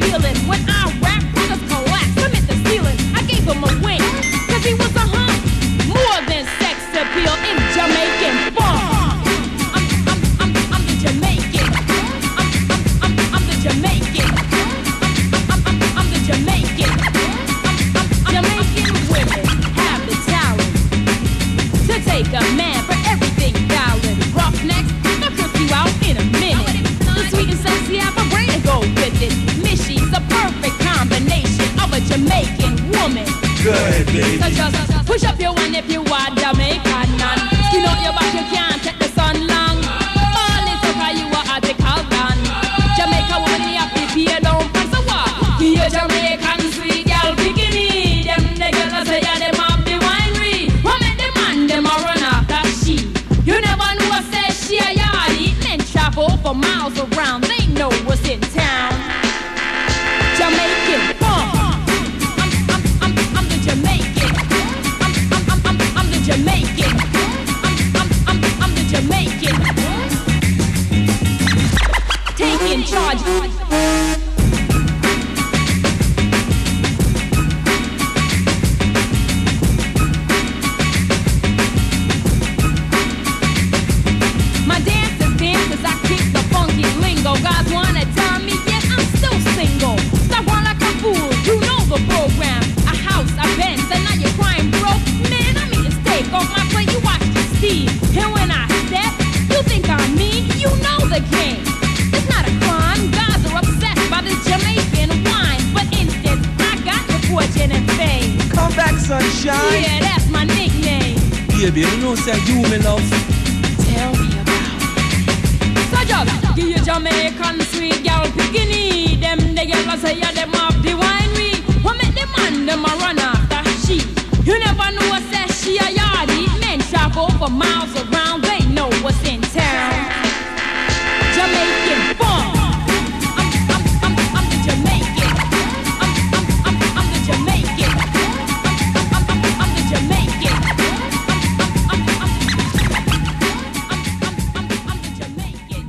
feeling. When I rap, brothers collapse. I'm at the ceiling. I gave him a win, cause he was a hunk. More than sex appeal in Jamaican funk. I'm the Jamaican. I'm the Jamaican. I'm the Jamaican. Jamaican women have the talent to take a man for everything valid. Roughnecks, I'll cook you out in a minute. The sweet and sexy have a brain to go with it. Mishy's a perfect combination of a Jamaican woman. Good, baby. So just push up your one if you are Jamaican. And skin out your back, you can't take the sun long. All is okay, you are article done. Jamaica woman, you have to pay down for so what? You're Jamaican sweet girl, bikini. Them the girls say yeah, them have the winery. What make the man them a run after she? You never know what say she a yardie. Men travel for miles around, they know what's in town. Jamaican funk. I'm the Jamaican. I'm the Jamaican. I'm the Jamaican. Taking charge. My dancers, I kick the funky lingo. Guys wanna tell me, yet I'm still single. Stop run like a fool, you know the program. A house, a Benz, and now you're crying broke. Man, I made a mistake off my plate, you watch the steam. And when I step, you think I'm mean, you know the game. It's not a crime, guys are obsessed by this Jamaican wine. But instead, I got the fortune and fame. Come back, sunshine. Yeah, that's my nickname. Baby, you know say you me love. Tell me about it. So just give you Jamaican sweet girl bikini. Them the girls say yeah, them have the winery. What make the man them a run after she? You never know what say she a yardie. Men travel for miles around, they know what's in town. Jamaican funk. I'm the Jamaican. I'm the Jamaican. I'm the Jamaican. I'm the Jamaican.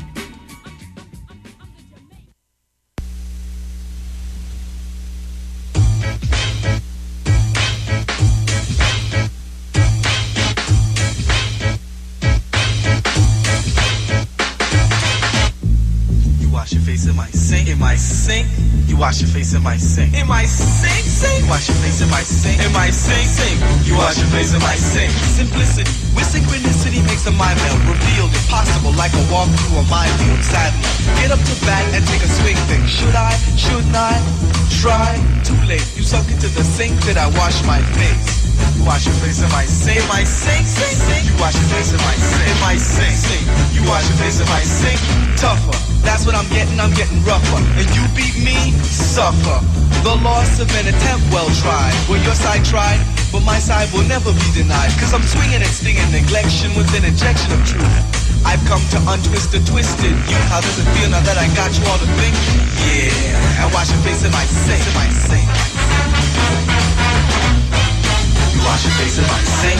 In my sink, you wash your face in my sink. In my sink, sink, you wash your face in my sink. In my sink, sink, you wash your face in my sink. Simplicity with synchronicity makes a mind meld revealed, impossible like a walk through a minefield. Sadly, get up to bat and take a swing thing. Should I? Shouldn't I? Try. Too late. You sunk into the sink that I wash my face. You wash your face in my sink. In my sink, sink, sink. You wash your face in my sink. In my sink, sink. You wash your face in my sink. Tougher. That's what I'm getting rougher. And you beat me, suffer. The loss of an attempt well tried. Well, your side tried, but my side will never be denied. Cause I'm swinging and stinging neglection with an injection of truth. I've come to untwist the twisted you. How does it feel now that I got you all to think? Yeah, and wash your face in my sink. In my sink. You wash your face in my sink.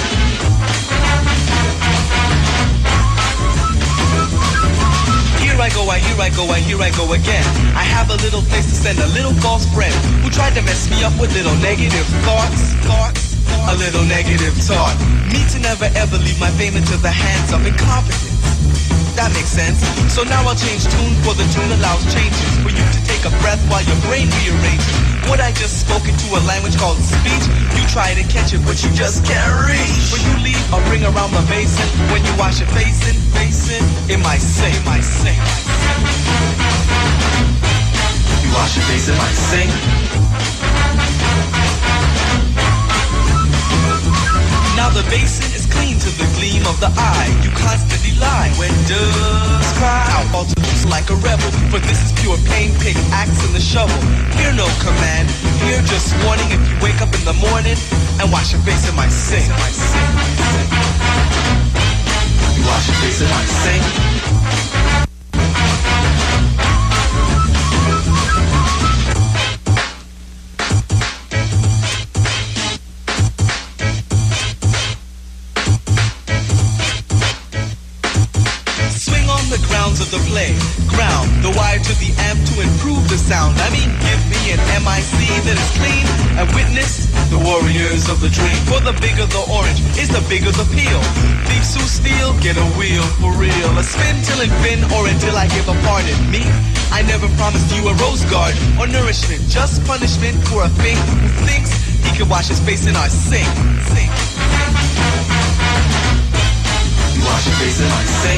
Here I go again. I have a little place to send a little false friend who tried to mess me up with little negative thoughts, a little negative talk. Me to never ever leave my fame into the hands of incompetence. That makes sense. So now I'll change tune, for the tune allows changes for you to take a breath while your brain rearranges. What I just spoke into a language called speech. You try to catch it, but you just can't reach. When you leave a ring around the basin, when you wash your face in my sink. You wash your face in my sink. Now the basin is clean to the gleam of the eye. You constantly lie when doves cry. I'll fall to loose like a rebel, for this is pure pain. Pick axe in the shovel. Hear no command, hear just warning. If you wake up in the morning and wash your face in my sink. You wash your face in my sink. Of the play, ground the wire to the amp to improve the sound. I mean, give me an MIC that is clean and witness the warriors of the dream. For the bigger the orange is the bigger the peel. Thieves who steal, get a wheel for real. A spin till it bin or until I give a pardon. Me, I never promised you a rose garden or nourishment, just punishment for a thing who thinks he can wash his face in our sink. Sink. You wash your face in our sink.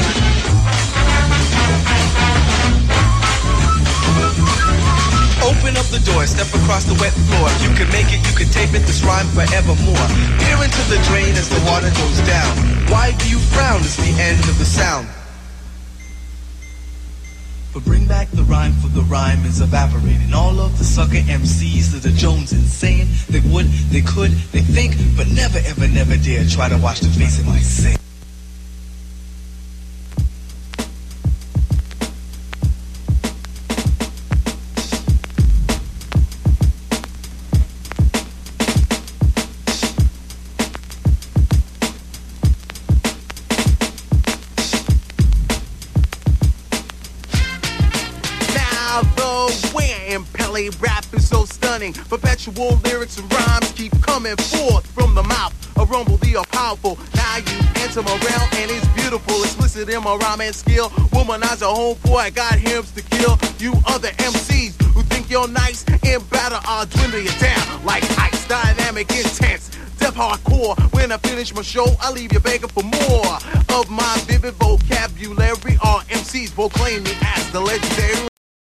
Open up the door, step across the wet floor. You can make it, you can tape it, this rhyme forevermore. Peer into the drain as the water goes down. Why do you frown? It's the end of the sound. But bring back the rhyme, for the rhyme is evaporating. All of the sucker MCs that are Jonesing, saying they would, they could, they think, but never, ever, never dare try to wash the face of my sink. Rap is so stunning. Perpetual lyrics and rhymes keep coming forth from the mouth. A rumble, the all powerful. Now you enter my realm and it's beautiful. Explicit in my rhyme and skill. Womanize a homeboy, I got hymns to kill. You other MCs who think you're nice in battle, I'll dwindle you down like ice. Dynamic, intense, death hardcore. When I finish my show, I leave you begging for more of my vivid vocabulary. All MCs proclaim me as the legendary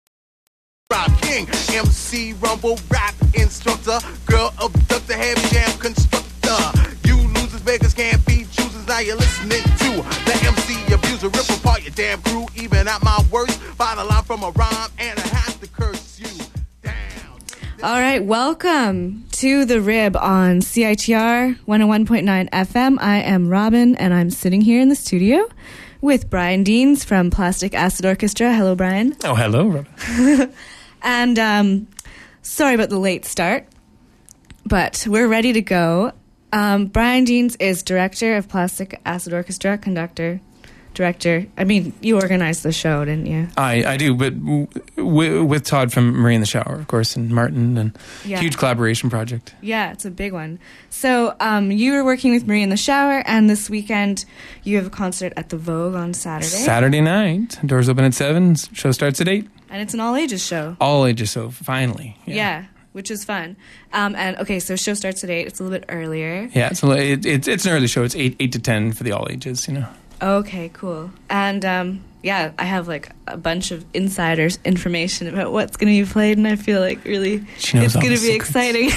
Rob King, MC Rumble rap instructor, girl abductor, heavy jam constructor. You losers, beggars can't be choosers. Now you're listening to the MC abuser, rip apart your damn crew. Even at my worst, find a line from a rhyme, and I have to curse you down. All right, welcome to The Rib on CITR 101.9 FM. I am Robin, and I'm sitting here in the studio with Brian Deans from Plastic Acid Orchestra. Hello, Brian. Oh, hello, Robin. And sorry about the late start, but we're ready to go. Brian Deans is director of Plastic Acid Orchestra, conductor, director. I mean, you organized the show, didn't you? I do, but with Todd from Marie in the Shower, of course, and Martin, and huge collaboration project. Yeah, it's a big one. So you were working with Marie in the Shower, and this weekend you have a concert at the Vogue on Saturday. Saturday night. Doors open at 7. Show starts at 8. And it's an all-ages show. All-ages show, finally. Yeah, which is fun. And, okay, so show starts at 8. It's a little bit earlier. Yeah, it's an early show. It's 8 to 10 for the all-ages, you know. Okay, cool. And, I have, like, a bunch of insiders information about what's going to be played, and I feel like really it's going to be exciting.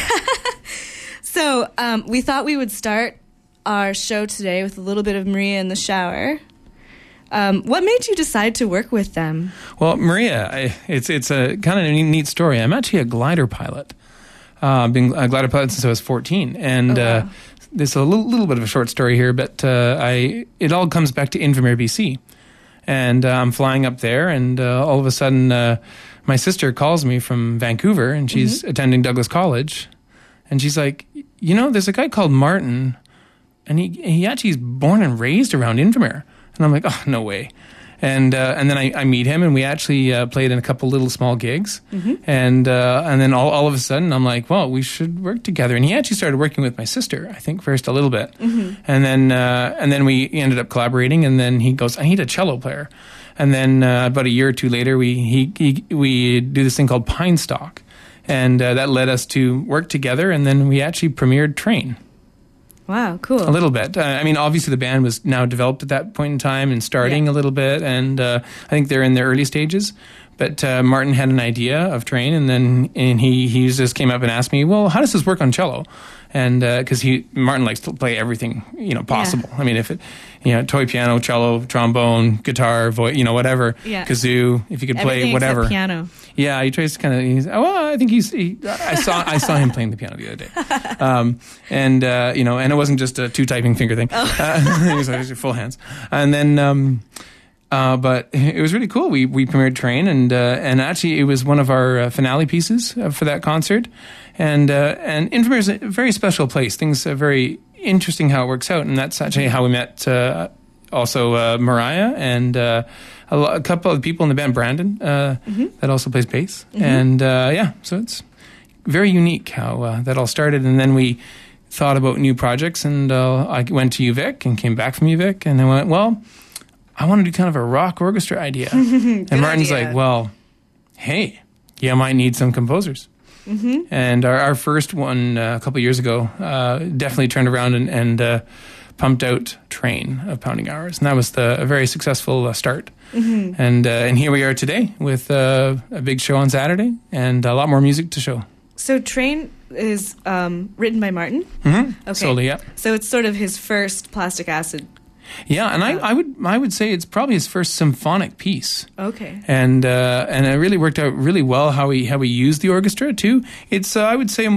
So we thought we would start our show today with a little bit of Maria in the Shower. What made you decide to work with them? Well, Maria, it's a kind of a neat story. I'm actually a glider pilot. Been a glider pilot since I was 14. And there's a little bit of a short story here, but it all comes back to Invermere, BC. And I'm flying up there, and all of a sudden my sister calls me from Vancouver, and she's attending Douglas College. And she's like, you know, there's a guy called Martin, and he actually is born and raised around Invermere. And I'm like, oh, no way. And then I meet him, and we actually played in a couple little small gigs. And then all of a sudden, I'm like, well, we should work together. And he actually started working with my sister, I think, first a little bit. And then we ended up collaborating. And then he goes, I need a cello player. And then about a year or two later, we do this thing called Pine Stock. And that led us to work together. And then we actually premiered Train. Wow, cool. A little bit. I mean, obviously the band was now developed at that point in time and starting a little bit, and I think they're in their early stages. But Martin had an idea of Train, and he just came up and asked me, well, how does this work on cello? And because Martin likes to play everything, possible. I mean, if it, toy piano, cello, trombone, guitar, voice, whatever, kazoo, if you could play everything whatever. Except piano. Yeah, he tries to kind of. I think I saw him playing the piano the other day, and it wasn't just a 2 typing finger thing. It was full hands, and then. But it was really cool. We premiered Train, and actually it was one of our finale pieces for that concert. And Invermere is a very special place. Things are very interesting how it works out, and that's actually how we met. Also, Mariah and a couple of people in the band, Brandon, that also plays bass. And so it's very unique how that all started. And then we thought about new projects, and I went to UVic and came back from UVic, and I went, well, I want to do kind of a rock orchestra idea. And Martin's like, well, hey, you might need some composers. And our first one a couple of years ago definitely turned around and pumped out Train of Pounding Hours. And that was a very successful start. And here we are today with a big show on Saturday and a lot more music to show. So Train is written by Martin? Okay. Solely, yeah. So it's sort of his first Plastic Acid. Yeah, and I would say it's probably his first symphonic piece. Okay. And it really worked out really well how he used the orchestra too. It's I would say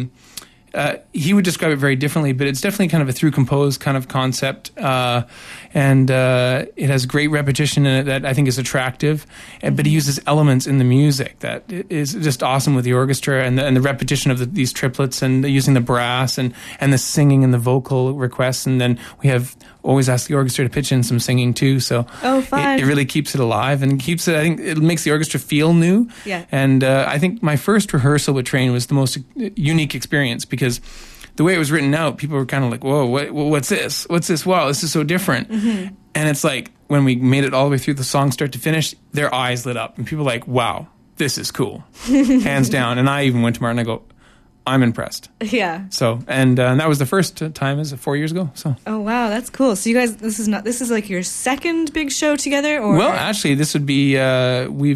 he would describe it very differently, but it's definitely kind of a through composed kind of concept, and it has great repetition in it that I think is attractive. But he uses elements in the music that is just awesome with the orchestra and the repetition of these triplets and using the brass and the singing and the vocal requests. And then we have always asked the orchestra to pitch in some singing too. So it really keeps it alive and keeps it. I think it makes the orchestra feel new. Yeah. And I think my first rehearsal with Train was the most unique experience because the way it was written out, people were kind of like, whoa, what's this? What's this? Wow, this is so different. And it's like when we made it all the way through the song start to finish, their eyes lit up and people were like, wow, this is cool. Hands down. And I even went to Martin and I go, I'm impressed. Yeah. So, and that was the first time, is it 4 years ago? So. Oh wow, that's cool. So you guys, this is like your second big show together, or? Well, actually, this would be. We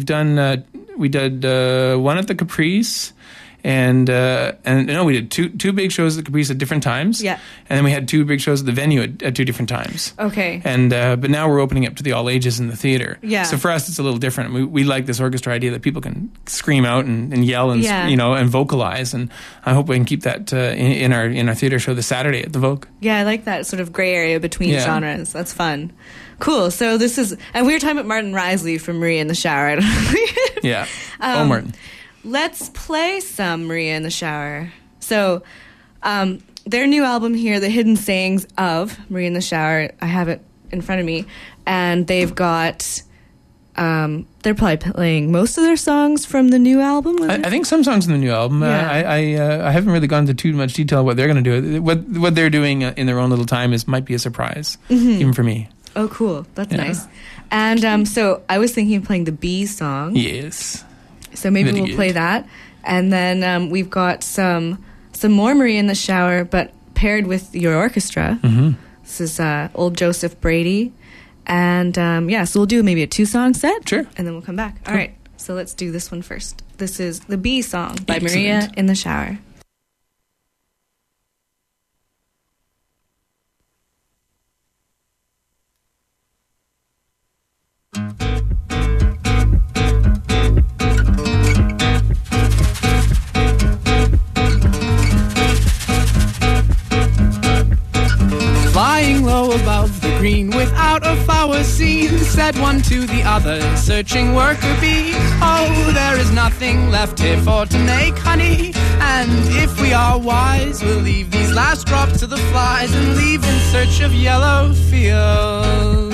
did one at the Caprice, and no, we did two big shows at the Caprice at different times. Yeah. And then we had two big shows at the venue at two different times. Okay. And but now we're opening up to the all ages in the theater. Yeah. So for us, it's a little different. We like this orchestra idea that people can scream out and yell and and vocalize. And I hope we can keep that in our theater show this Saturday at the Vogue. Yeah, I like that sort of gray area between genres. That's fun. Cool. So this is, and we were talking about Martin Risley from Maria in the Shower. Yeah. Martin. Let's play some Maria in the Shower. So, their new album here, The Hidden Sayings of Maria in the Shower, I have it in front of me, and they've got, they're probably playing most of their songs from the new album. I think some songs in the new album. Yeah. I haven't really gone into too much detail what they're going to do. What they're doing in their own little time might be a surprise, even for me. Oh, cool. That's nice. And so I was thinking of playing the Bee song. Yes. So maybe we'll play that. And then we've got some more Maria in the Shower, but paired with your orchestra. This is old Joseph Brady. And so we'll do maybe a 2-song set. Sure. And then we'll come back. Cool. All right. So let's do this one first. This is the Bee song by Excellent. Maria in the Shower. Flying low above the green without a flower seen, said one to the other, searching worker bee. Oh, there is nothing left here for to make honey, and if we are wise, we'll leave these last drops to the flies and leave in search of yellow fields.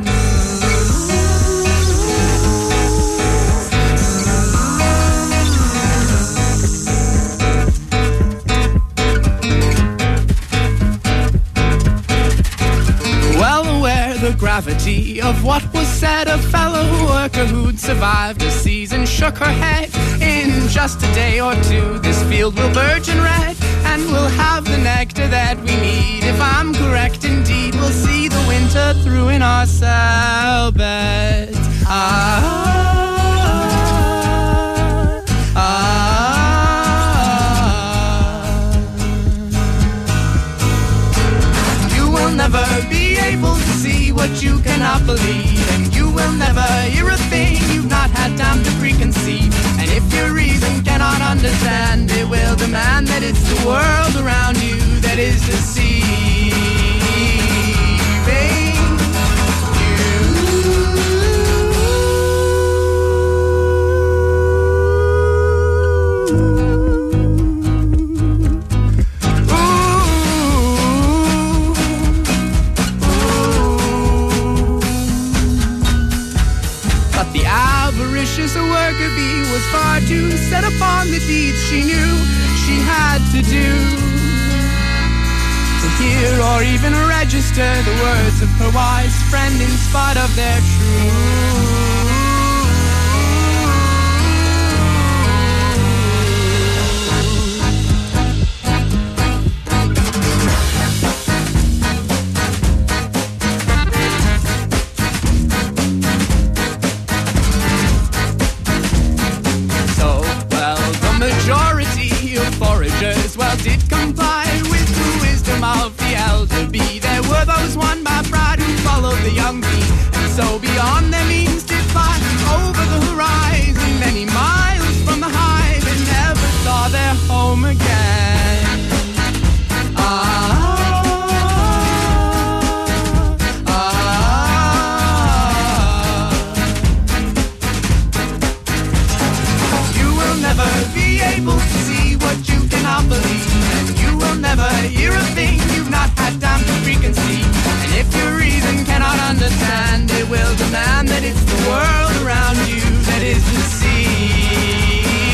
The gravity of what was said, a fellow worker who'd survived a season shook her head. In just a day or two, this field will burgeon red, and we'll have the nectar that we need. If I'm correct indeed, we'll see the winter through in our cell beds. You will never be able to see what you cannot believe, and you will never hear a thing you've not had time to preconceive. And if your reason cannot understand, it will demand that it's the world around you that is deceiving set upon the deeds she knew she had to do. To hear or even register the words of her wise friend in spite of their truth. Foragers well did comply with the wisdom of the elder bee. There were those won by pride who followed the young bee, and so beyond their means did fly over the horizon, many miles from the hive, and never saw their home again. You will never be able to see what you cannot believe, and you will never hear a thing you've not had time to preconceive. And if your reason cannot understand, it will demand that it's the world around you that is deceiving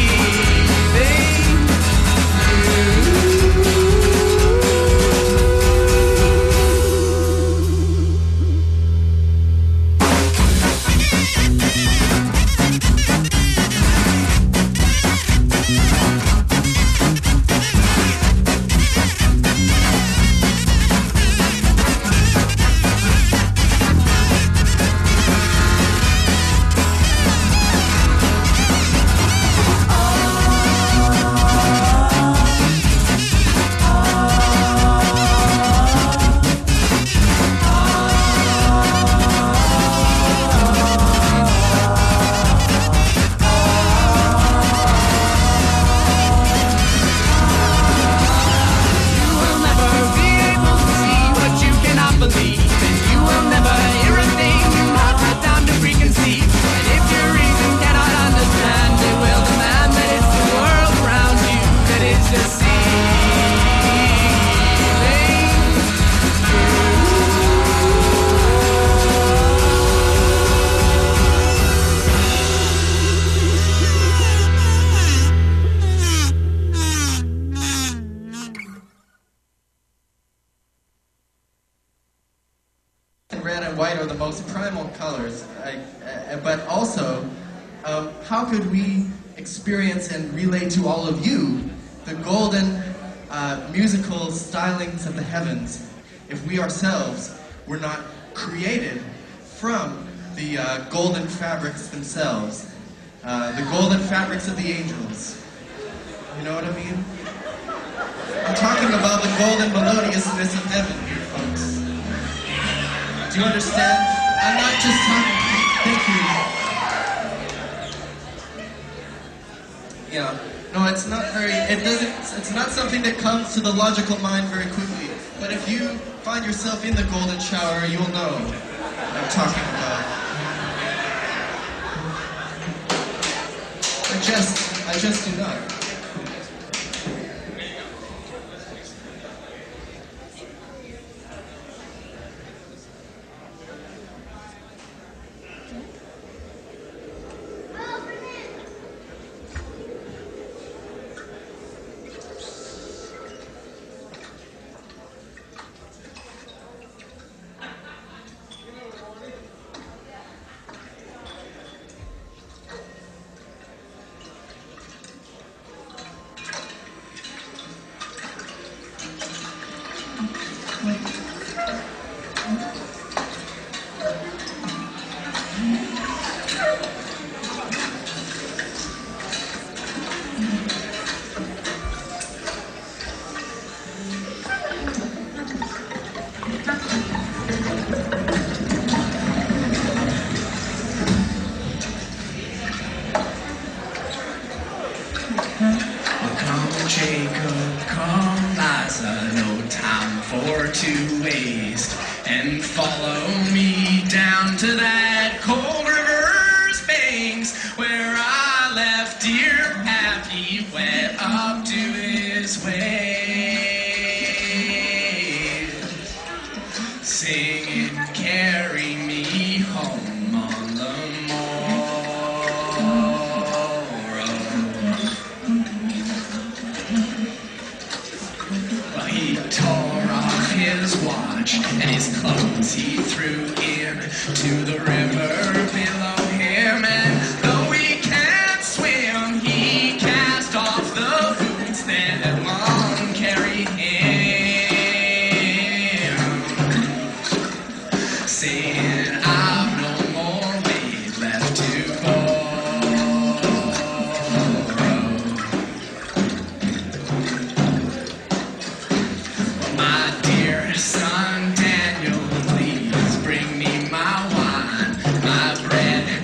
how could we experience and relay to all of you the golden musical stylings of the heavens if we ourselves were not created from the golden fabrics themselves, the golden fabrics of the angels? You know what I mean? I'm talking about the golden melodiousness of heaven here, folks. Do you understand? I'm not just talking. Thank you. Yeah. No, it's not very. It's not something that comes to the logical mind very quickly. But if you find yourself in the golden shower, you'll know what I'm talking about. I just do not. Jacob, come, Liza, no time for to waste, and follow me down to that cold river's banks, where I left dear Pappy wet up to his waist, singing, carry me home on the morrow. fish, and his clothes he threw in to the river below him. And though he can't swim, he cast off the boots that Mom carried him, saying, I've no more weight left to go. My dear son Daniel, please bring me my wine, my bread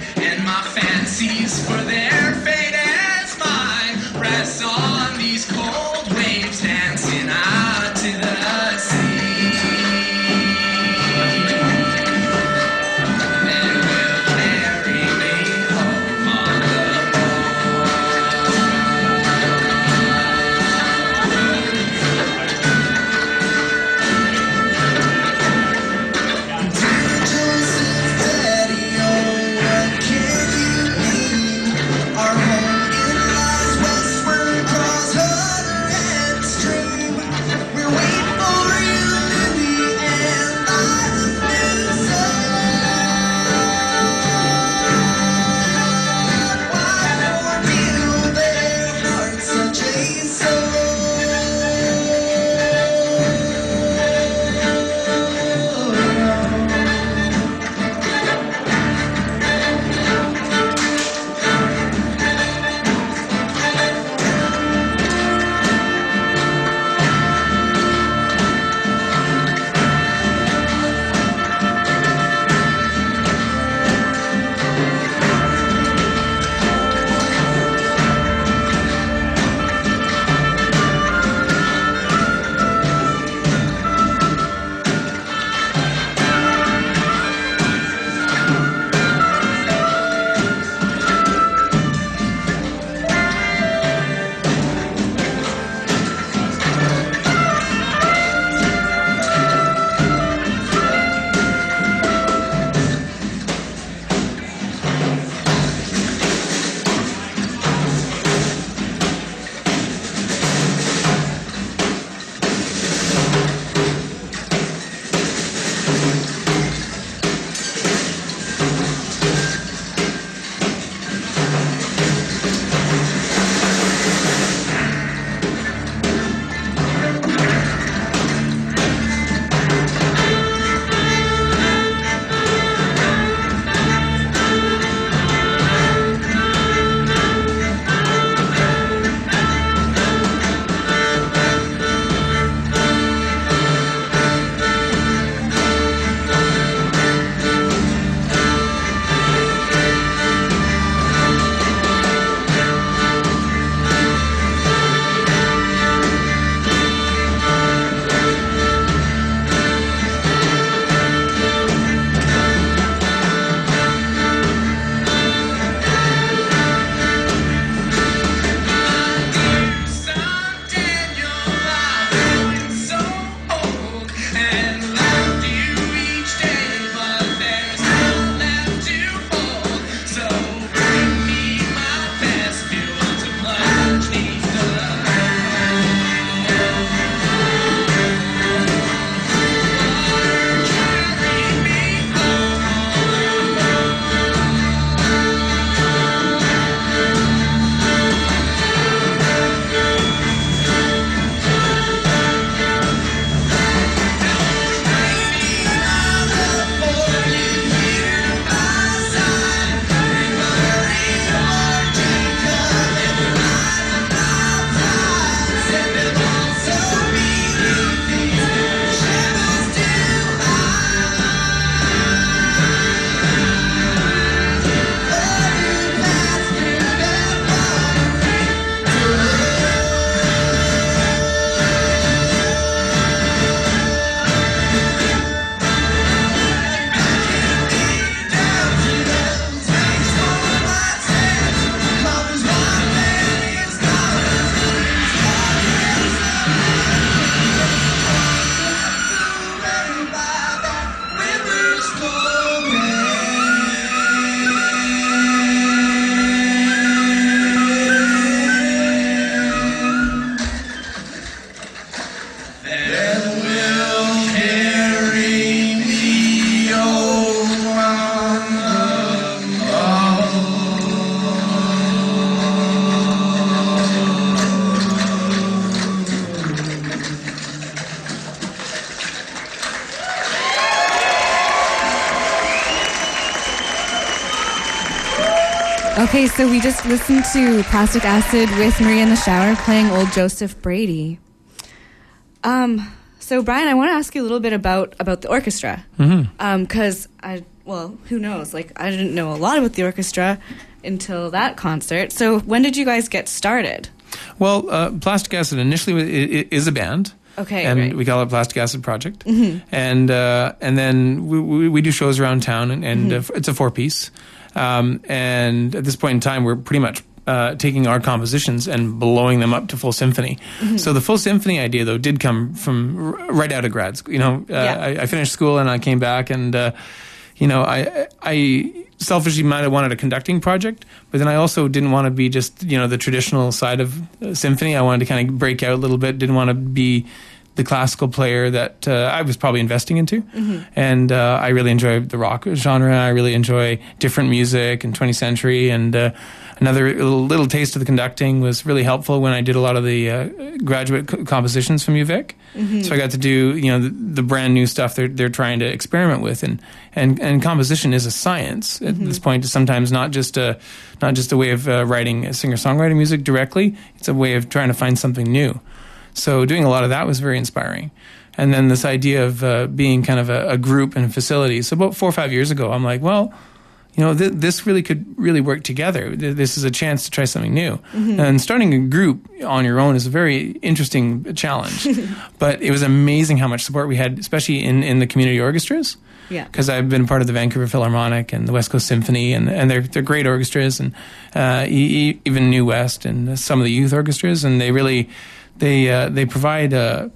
Okay, so we just listened to Plastic Acid with Maria in the Shower playing Old Joseph Brady. So Brian, I want to ask you a little bit about the orchestra. Because who knows? Like, I didn't know a lot about the orchestra until that concert. So when did you guys get started? Well, Plastic Acid initially is a band. Okay, and right. we call it Plastic Acid Project. And then we do shows around town, and it's a 4-piece. And at this point in time, we're pretty much taking our compositions and blowing them up to full symphony. So the full symphony idea, though, did come from right out of grad school. I finished school and I came back, and I selfishly might have wanted a conducting project, but then I also didn't want to be just the traditional side of symphony. I wanted to kind of break out a little bit. Didn't want to be the classical player that I was probably investing into. And I really enjoy the rock genre. I really enjoy different music and 20th century. And another little taste of the conducting was really helpful when I did a lot of the graduate compositions from UVic. So I got to do the brand new stuff they're trying to experiment with. And composition is a science at this point. It's sometimes not just a way of writing singer-songwriter music directly. It's a way of trying to find something new. So doing a lot of that was very inspiring. And then this idea of being kind of a group and facility. So about 4 or 5 years ago, I'm like, well, this really could really work together. This is a chance to try something new. And starting a group on your own is a very interesting challenge. But it was amazing how much support we had, especially in the community orchestras. Yeah. Because I've been part of the Vancouver Philharmonic and the West Coast Symphony, and they're great orchestras, and even New West and some of the youth orchestras, and they really... They provide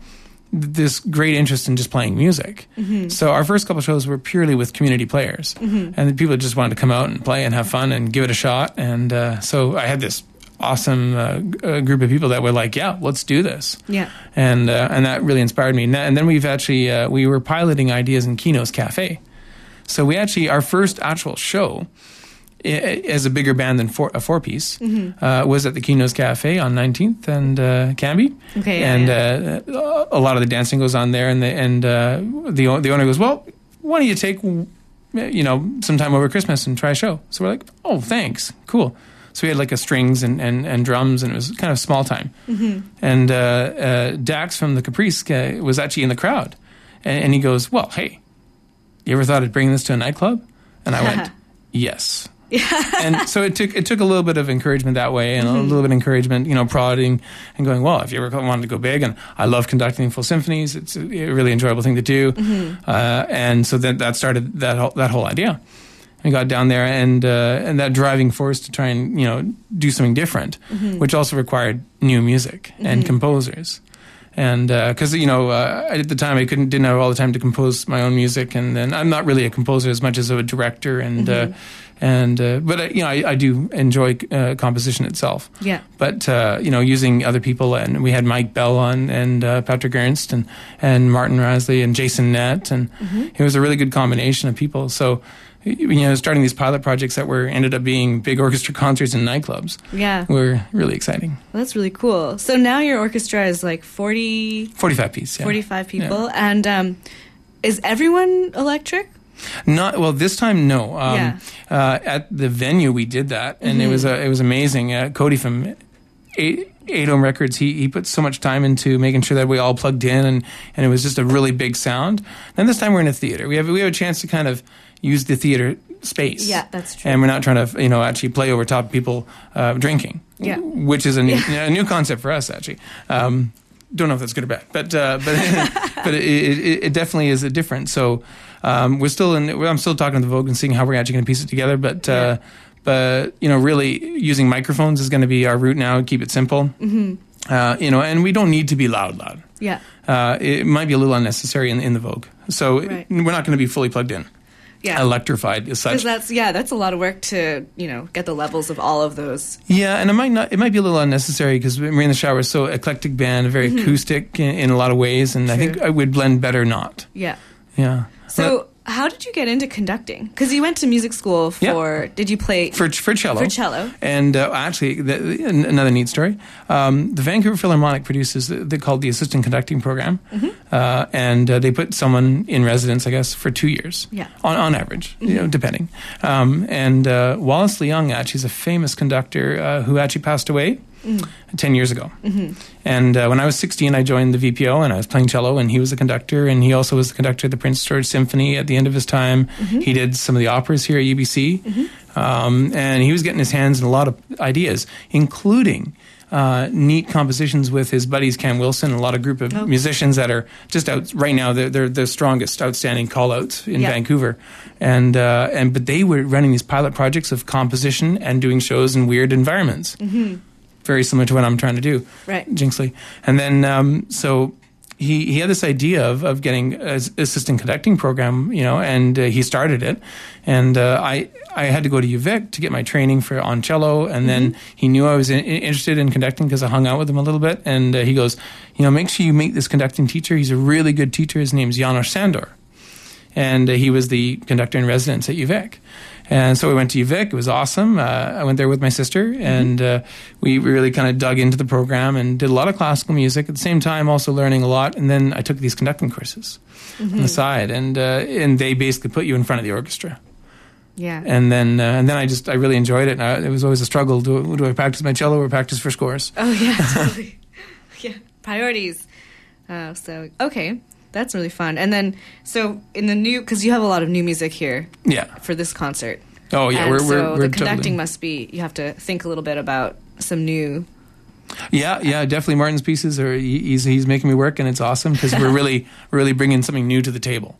this great interest in just playing music. So our first couple of shows were purely with community players, and the people just wanted to come out and play and have fun and give it a shot. And so I had this awesome group of people that were like, "Yeah, let's do this." Yeah, and that really inspired me. And then we've actually we were piloting ideas in Kino's Cafe. So we actually our first actual show, as a bigger band than a 4-piece, was at the Kino's Cafe on 19th and Canby. Okay, and a lot of the dancing goes on there, and the owner goes, "Well, why don't you take some time over Christmas and try a show?" So we're like, "Oh, thanks, cool." So we had like a strings and drums, and it was kind of small time. And Dax from the Caprice was actually in the crowd, and he goes, "Well, hey, you ever thought of bringing this to a nightclub?" And I went, "Yes." And so it took a little bit of encouragement that way, and a little bit of encouragement, prodding and going, well, if you ever wanted to go big, and I love conducting full symphonies, it's a really enjoyable thing to do. And so that started that whole idea. We got down there, and that driving force to try and do something different, which also required new music and composers. And because at the time I didn't have all the time to compose my own music, and then I'm not really a composer as much as a director, but I do enjoy composition itself. Yeah. But using other people, and we had Mike Bell on, and Patrick Ernst, and Martin Rasley, and Jason Nett, and it was a really good combination of people. So starting these pilot projects that ended up being big orchestra concerts in nightclubs. Yeah. Were really exciting. Well, that's really cool. So now your orchestra is like 45 piece, yeah. 45 people. Yeah. And is everyone electric? Not well. This time, no. At the venue, we did that, and it was amazing. Cody from Atom Records, he put so much time into making sure that we all plugged in, and it was just a really big sound. And this time, we're in a theater. We have a chance to kind of use the theater space. Yeah, that's true. And we're not trying to actually play over top of people drinking. Yeah. Which is a new concept for us, actually. Don't know if that's good or bad, but it definitely is a difference. So I'm still talking to the Vogue and seeing how we're actually going to piece it together. But really using microphones is going to be our route now. Keep it simple. And we don't need to be loud. Yeah. It might be a little unnecessary in the Vogue. So we're not going to be fully plugged in. Yeah. Electrified as such. Because that's a lot of work to, get the levels of all of those. Yeah, and it might be a little unnecessary because Maria in the Shower is so eclectic band, very acoustic in a lot of ways, and I think I would blend better not. Yeah. Yeah. So how did you get into conducting? Because you went to music school for. Did you play for cello? For cello. And actually, another neat story. The Vancouver Philharmonic produces they called the Assistant Conducting Program, and they put someone in residence, I guess, for 2 years. Yeah. On average, depending. And Wallace Leung actually is a famous conductor who actually passed away 10 years ago. And when I was 16, I joined the VPO, and I was playing cello, and he was the conductor, and he also was the conductor of the Prince George Symphony at the end of his time. He did some of the operas here at UBC, and he was getting his hands in a lot of ideas, including neat compositions with his buddies Cam Wilson, and a lot of group of musicians that are just out right now. They're the strongest, outstanding call-outs in Vancouver, but they were running these pilot projects of composition and doing shows in weird environments. Very similar to what I'm trying to do, right, Jinxley. And then, so he had this idea of getting an assistant conducting program, and he started it. And I had to go to UVic to get my training on cello, and then he knew I was interested in conducting because I hung out with him a little bit. And he goes, make sure you meet this conducting teacher. He's a really good teacher. His name's Janos Sandor. And he was the conductor in residence at UVic. And so we went to UVic. It was awesome. I went there with my sister, and we really kind of dug into the program and did a lot of classical music. At the same time, also learning a lot. And then I took these conducting courses on the side, and they basically put you in front of the orchestra. Yeah. And then I really enjoyed it. And it was always a struggle. Do I practice my cello or practice for scores? Oh, yeah, totally. Priorities. So, okay. That's really fun. And then, so in the because you have a lot of new music here for this concert. Oh, yeah. And we're the conducting must be, you have to think a little bit about some new. Yeah, definitely. Martin's pieces he's making me work, and it's awesome because we're really bringing something new to the table,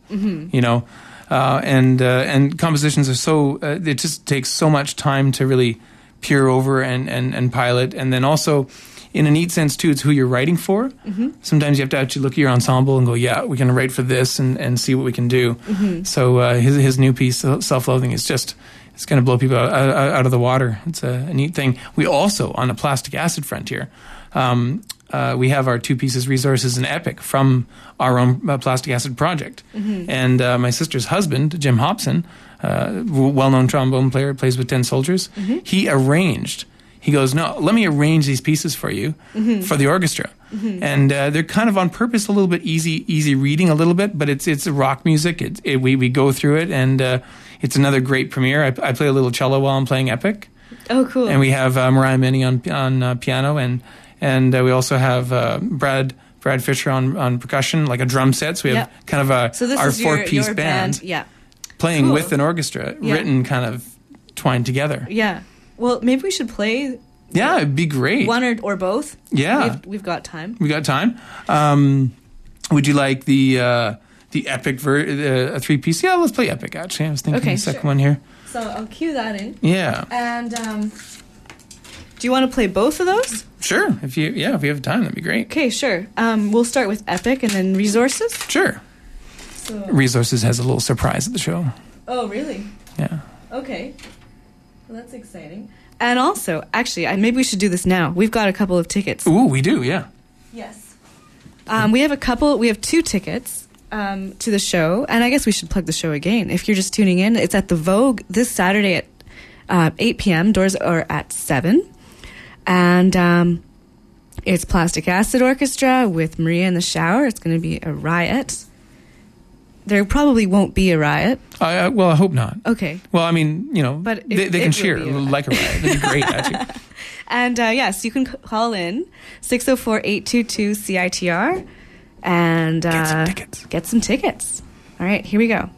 and compositions are so, it just takes so much time to really peer over and pilot. And then also, in a neat sense, too, it's who you're writing for. Sometimes you have to actually look at your ensemble and go, we're going to write for this and see what we can do. So his new piece, Self-Loathing, is just, it's going to blow people out of the water. It's a neat thing. We also, on the Plastic Acid frontier, we have our two pieces, Resources and Epic, from our own Plastic Acid project. And my sister's husband, Jim Hobson, well-known trombone player, plays with 10 Soldiers, he arranged. He goes, no, let me arrange these pieces for you for the orchestra. And they're kind of on purpose a little bit easy reading a little bit, but it's rock music. We go through it, and it's another great premiere. I play a little cello while I'm playing Epic. Oh, cool. And we have Mariah Minnie on piano, and we also have Brad Fisher on percussion, like a drum set. So we have kind of our four-piece band playing with an orchestra, written kind of twined together. Yeah. Well, maybe we should play. Yeah, it'd be great. One or both. Yeah, we've got time. We got time. Would you like the Epic a 3-piece? Yeah, let's play Epic. Actually, I was thinking the second one here. So I'll cue that in. Yeah. And do you want to play both of those? Sure. If you have time, that'd be great. Okay, sure. We'll start with Epic and then Resources. Sure. So. Resources has a little surprise at the show. Oh, really? Yeah. Okay. Well, that's exciting. And also, actually, maybe we should do this now. We've got a couple of tickets. Ooh, we do, yeah. Yes. We have 2 tickets to the show, and I guess we should plug the show again. If you're just tuning in, it's at the Vogue this Saturday at 8 p.m. Doors are at 7. And it's Plastic Acid Orchestra with Maria in the Shower. It's going to be a riot. There probably won't be a riot. Well, I hope not. Okay. Well, I mean, but they can cheer like a riot. That'd be great, actually. And yes, you can call in 604-822-CITR and get some tickets. All right, here we go.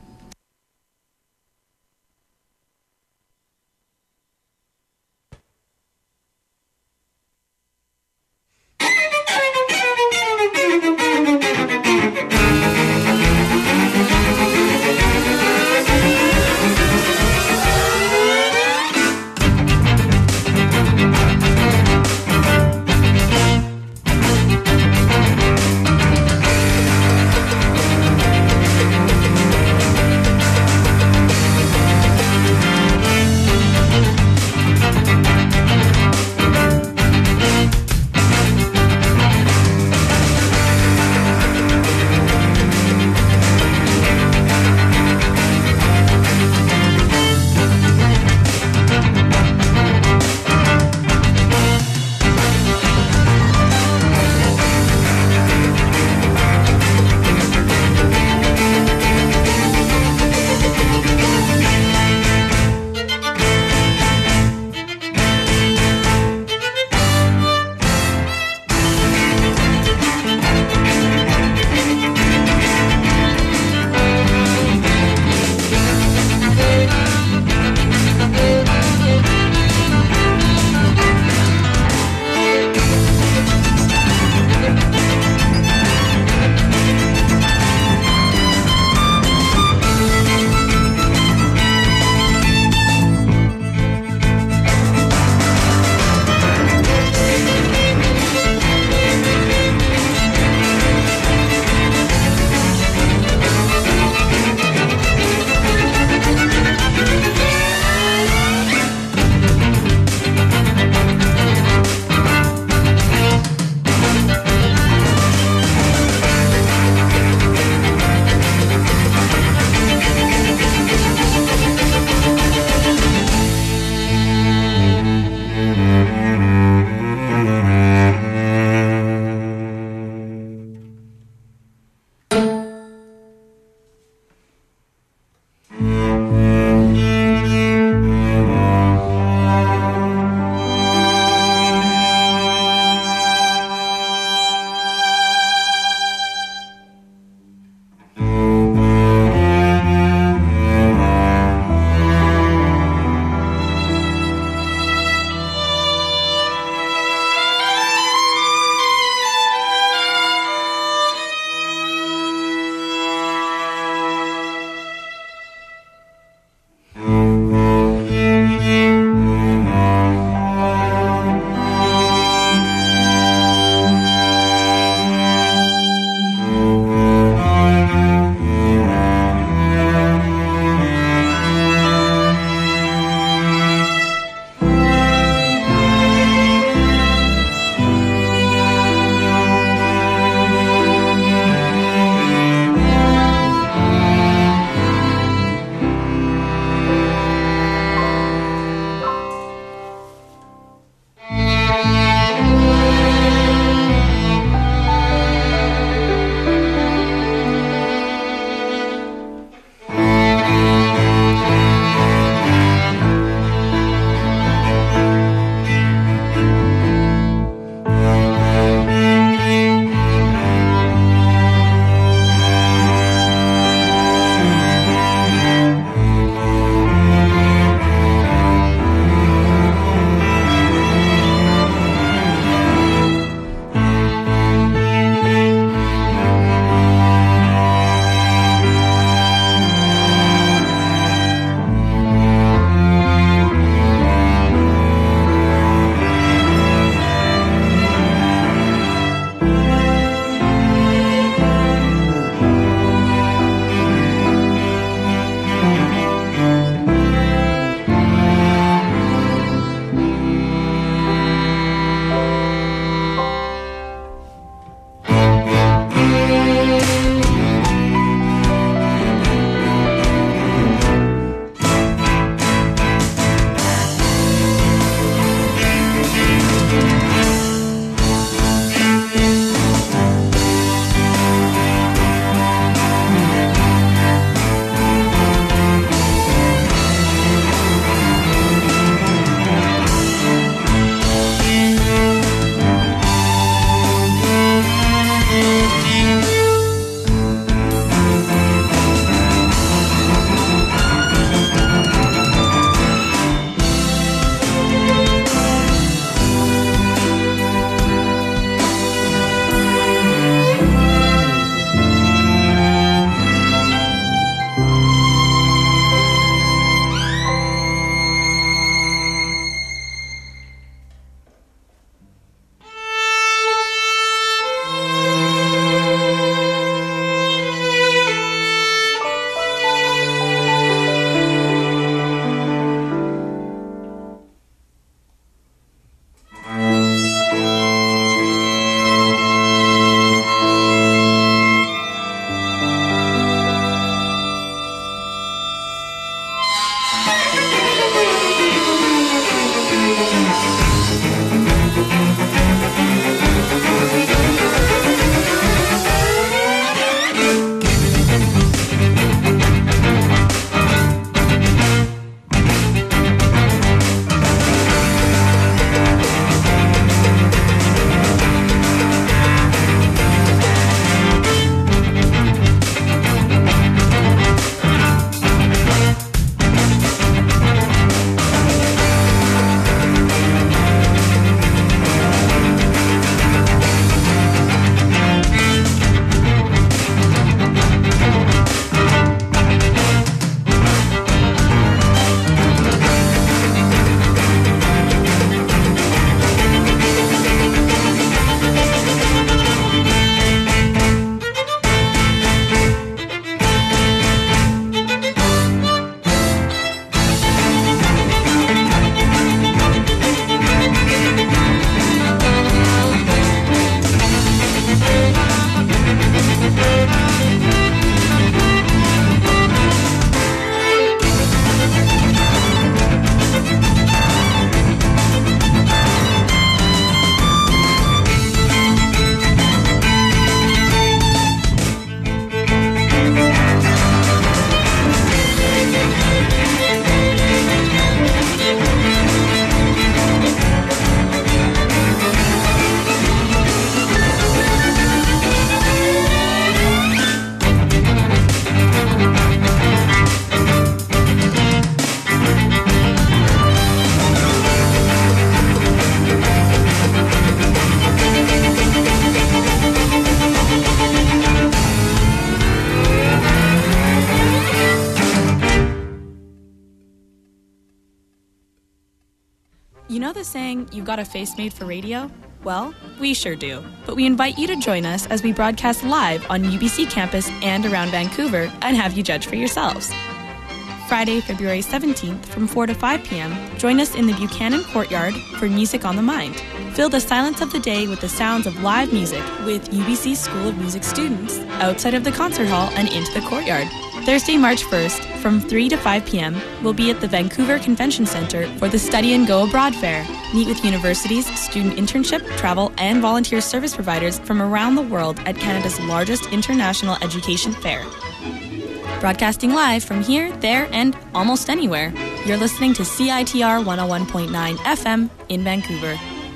know the saying, "You've got a face made for radio"? Well, we sure do. But we invite you to join us as we broadcast live on UBC campus and around Vancouver and have you judge for yourselves. Friday, February 17th from 4 to 5 p.m., join us in the Buchanan Courtyard for Music on the Mind. Fill the silence of the day with the sounds of live music with UBC School of Music students outside of the concert hall and into the courtyard. Thursday, March 1st, from 3 to 5 p.m., we'll be at the Vancouver Convention Centre for the Study and Go Abroad Fair. Meet with universities, student internship, travel, and volunteer service providers from around the world at Canada's largest international education fair. Broadcasting live from here, there, and almost anywhere. You're listening to CITR 101.9 FM in Vancouver.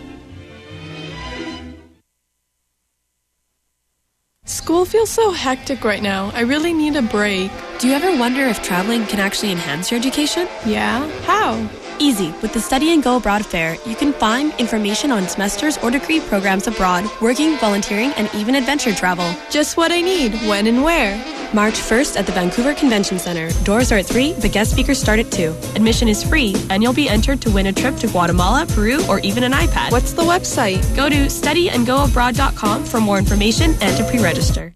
School feels so hectic right now. I really need a break. Do you ever wonder if traveling can actually enhance your education? Yeah? How? Easy. With the Study and Go Abroad Fair, you can find information on semesters or degree programs abroad, working, volunteering, and even adventure travel. Just what I need. When and where? March 1st at the Vancouver Convention Centre. Doors are at 3, but guest speakers start at 2. Admission is free, and you'll be entered to win a trip to Guatemala, Peru, or even an iPad. What's the website? Go to studyandgoabroad.com for more information and to pre-register.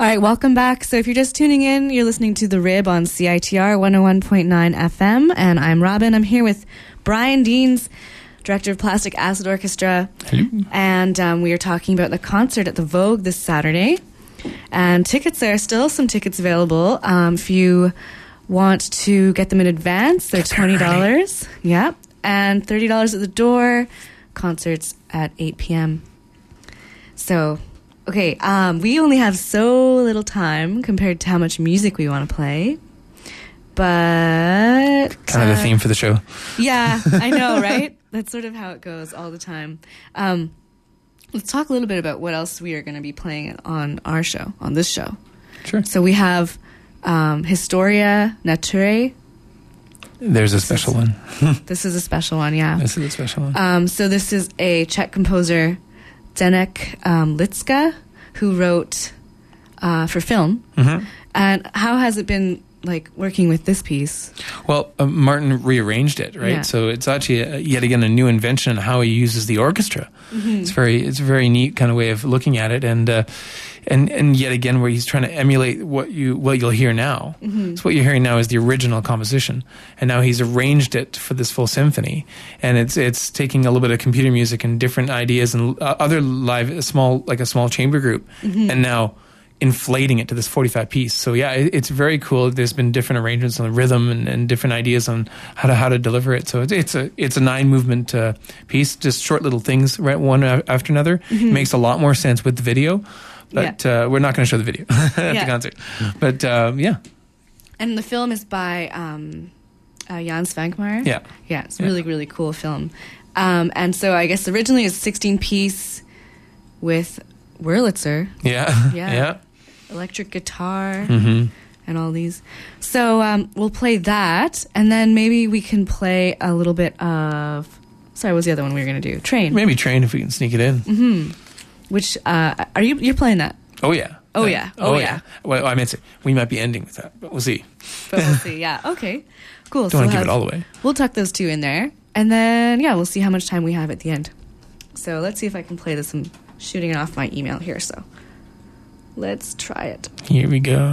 right, welcome back. So if you're just tuning in, you're listening to The Rib on CITR 101.9 FM, and I'm Robin. I'm here with Brian Deans, director of Plastic Acid Orchestra. Hello. And we are talking about the concert at the Vogue this Saturday. And there are still some tickets available. If you want to get them in advance, they're $20. Yeah. And $30 at the door. Concerts at 8 p.m. So, okay, we only have so little time compared to how much music we want to play. But... kind of the theme for the show. Yeah, I know, right? That's sort of how it goes all the time. Let's talk a little bit about what else we are going to be playing on our show, on this show. Sure. So we have Historia Naturae. There's a special one. This is a special one, yeah. This is a special one. So this is a Czech composer, Zdeněk Litzka, who wrote for film. Mm-hmm. And how has it been like working with this piece? Well, Martin rearranged it, right? Yeah. So it's actually yet again a new invention in how he uses the orchestra. Mm-hmm. It's a very neat kind of way of looking at it, and yet again where he's trying to emulate what you'll hear now. Mm-hmm. So what you're hearing now is the original composition, and now he's arranged it for this full symphony, and it's taking a little bit of computer music and different ideas and other a small chamber group, mm-hmm. and now inflating it to this 45 piece. So yeah, it's very cool. There's been different arrangements on the rhythm and different ideas on how to deliver it. So it's a 9 movement piece, just short little things, right, one after another. Mm-hmm. It makes a lot more sense with the video, but we're not going to show the video at the concert. But yeah. And the film is by Jan Svankmajer. Yeah. Yeah, it's a really, really cool film. And so I guess originally it's 16 piece with Wurlitzer. Yeah. Electric guitar, mm-hmm. and all these. So we'll play that, and then maybe we can play a little bit of... Sorry, what was the other one we were going to do? Train. Maybe Train, if we can sneak it in. Mm-hmm. Which, you're playing that? Oh, yeah. Oh, yeah. Well, I meant we might be ending with that, but we'll see. Yeah. Okay. Cool. Don't want to give it all away. We'll tuck those 2 in there, and then, we'll see how much time we have at the end. So let's see if I can play this. I'm shooting it off my email here, so... Let's try it. Here we go.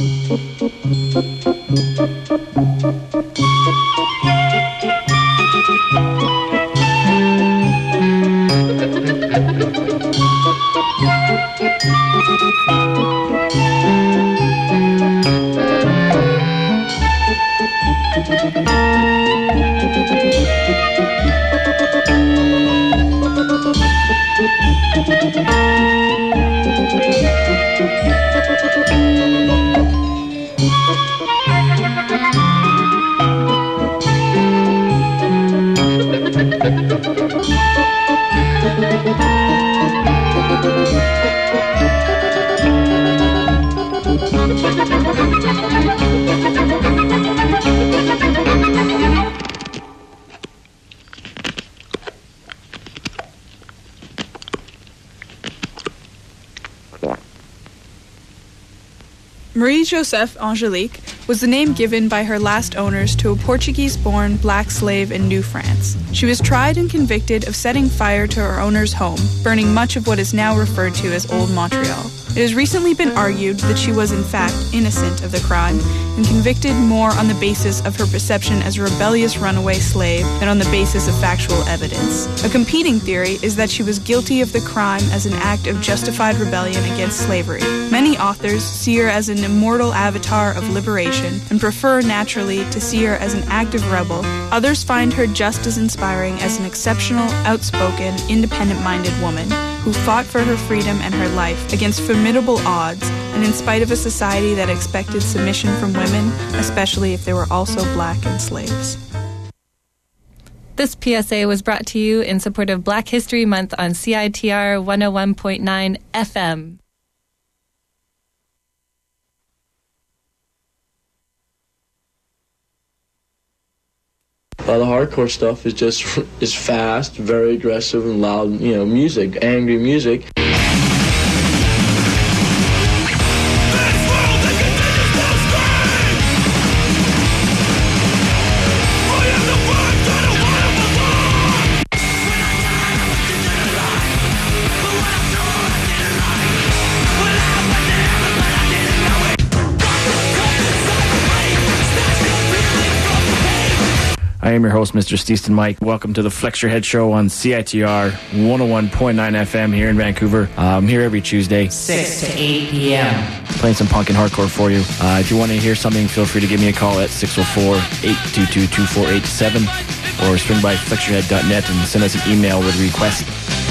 Marie-Joseph Angelique was the name given by her last owners to a Portuguese-born black slave in New France. She was tried and convicted of setting fire to her owner's home, burning much of what is now referred to as Old Montreal. It has recently been argued that she was in fact innocent of the crime and convicted more on the basis of her perception as a rebellious runaway slave than on the basis of factual evidence. A competing theory is that she was guilty of the crime as an act of justified rebellion against slavery. Many authors see her as an immortal avatar of liberation and prefer naturally to see her as an active rebel. Others find her just as inspiring as an exceptional, outspoken, independent-minded woman who fought for her freedom and her life against formidable odds and in spite of a society that expected submission from women, especially if they were also black and slaves. This PSA was brought to you in support of Black History Month on CITR 101.9 FM. The hardcore stuff is fast, very aggressive and loud, music, angry music. I am your host, Mr. Steeston Mike. Welcome to the Flex Your Head Show on CITR 101.9 FM here in Vancouver. I'm here every Tuesday, 6 to 8 p.m. playing some punk and hardcore for you. If you want to hear something, feel free to give me a call at 604-822-2487 or swing by flexyourhead.net and send us an email with a request.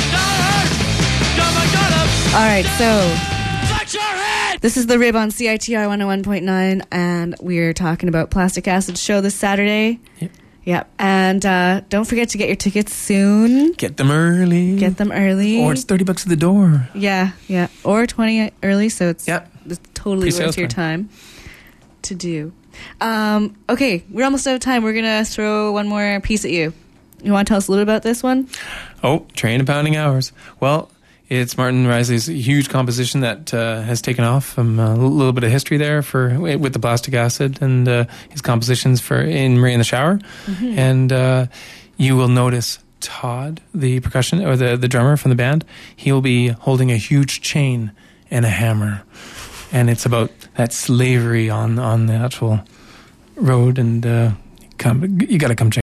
All right, so this is The Rib on CITR 101.9, and we're talking about Plastic Acid show this Saturday. Yep. And don't forget to get your tickets soon. Get them early. Or it's $30 at the door. Yeah. Or 20 early, so it's totally worth your time to do. Okay, we're almost out of time. We're going to throw one more piece at you. You want to tell us a little about this one? Oh, Train of Pounding Hours. Well, it's Martin Risley's huge composition that has taken off. A little bit of history there with the Plastic Acid and his compositions in Marie in the Shower. Mm-hmm. And you will notice Todd, the percussion or the drummer from the band, he will be holding a huge chain and a hammer. And it's about that slavery on the actual road. And you got to come check